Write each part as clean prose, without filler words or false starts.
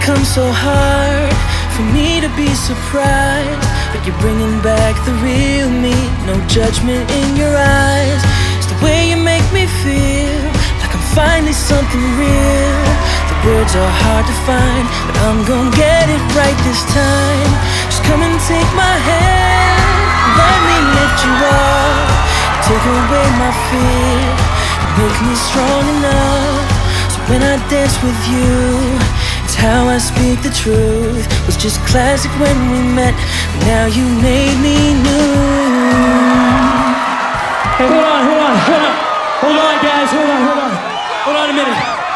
come so hard for me to be surprised, but you're bringing back the real me. No judgment in your eyes. It's the way you make me feel like I'm finally something real. The words are hard to find, but I'm gonna get it right this time. Just come and take my hand, let me lift you up, take away my fear, make me strong enough. So when I dance with you, it's how I speak the truth. Was just classic when we met, but now you made me new. Hey, hold on, guys, hold on a minute.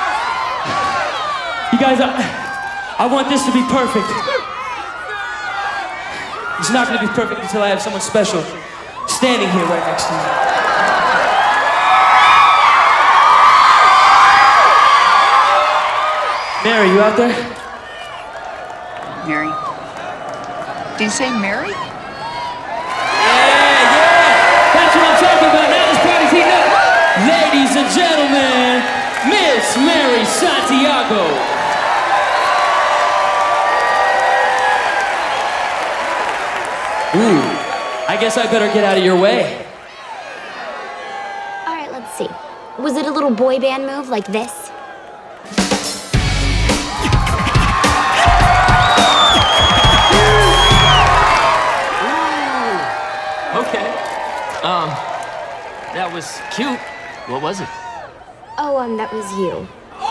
You guys, I want this to be perfect. It's not gonna be perfect until I have someone special standing here right next to me. Mary, you out there? Mary. Did you say Mary? Yeah! That's what I'm talking about. Now this party's heating up. Ladies and gentlemen, Miss Mary Santiago. Ooh, I guess I better get out of your way. All right, let's see. Was it a little boy band move like this? Okay. That was cute. What was it? Oh, that was you.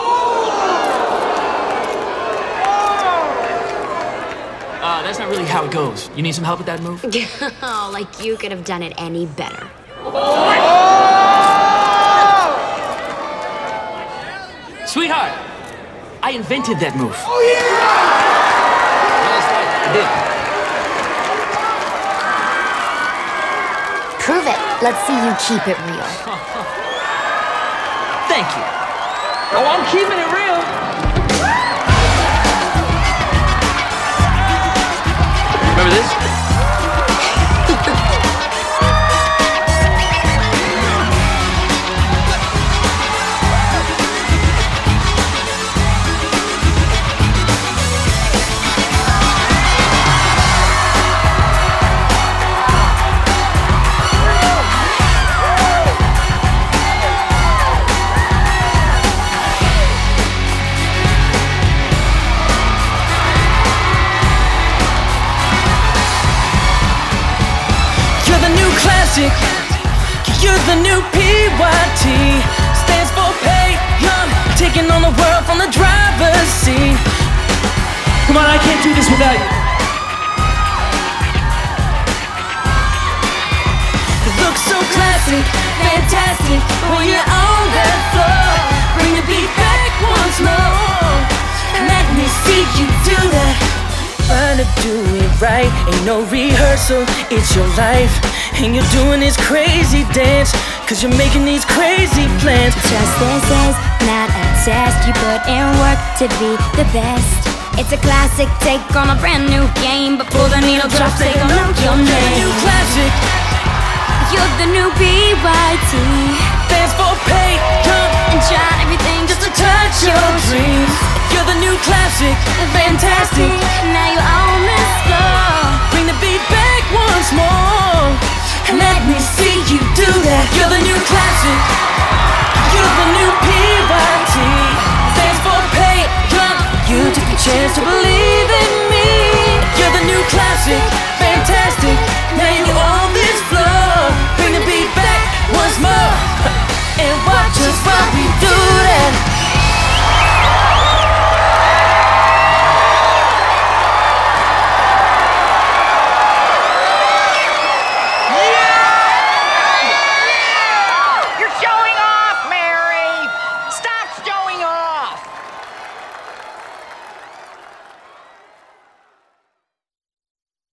That's not really how it goes. You need some help with that move? Oh, like you could have done it any better. Sweetheart, I invented that move. Oh, yeah! That's right, I did. Prove it. Let's see you keep it real. Thank you. Oh, I'm keeping it real. Remember this? You're the new PYT. Stands for pay young, taking on the world from the driver's seat. Come on, I can't do this without you. You look so classic, fantastic when you're on that floor. Bring the beat back once more. Let me see you do that. Trying to do it right, ain't no rehearsal, it's your life. And you're doing this crazy dance, cause you're making these crazy plans. Trust this is not a test. You put in work to be the best. It's a classic take on a brand new game. Before the needle drops, they gon' know your name. New classic. You're the new BYT. Stands for pay young And try everything just to touch your dreams. You're the new classic, fantastic. Now you're on this floor. Bring the beat back once more. And let me see you do that. You're the new classic.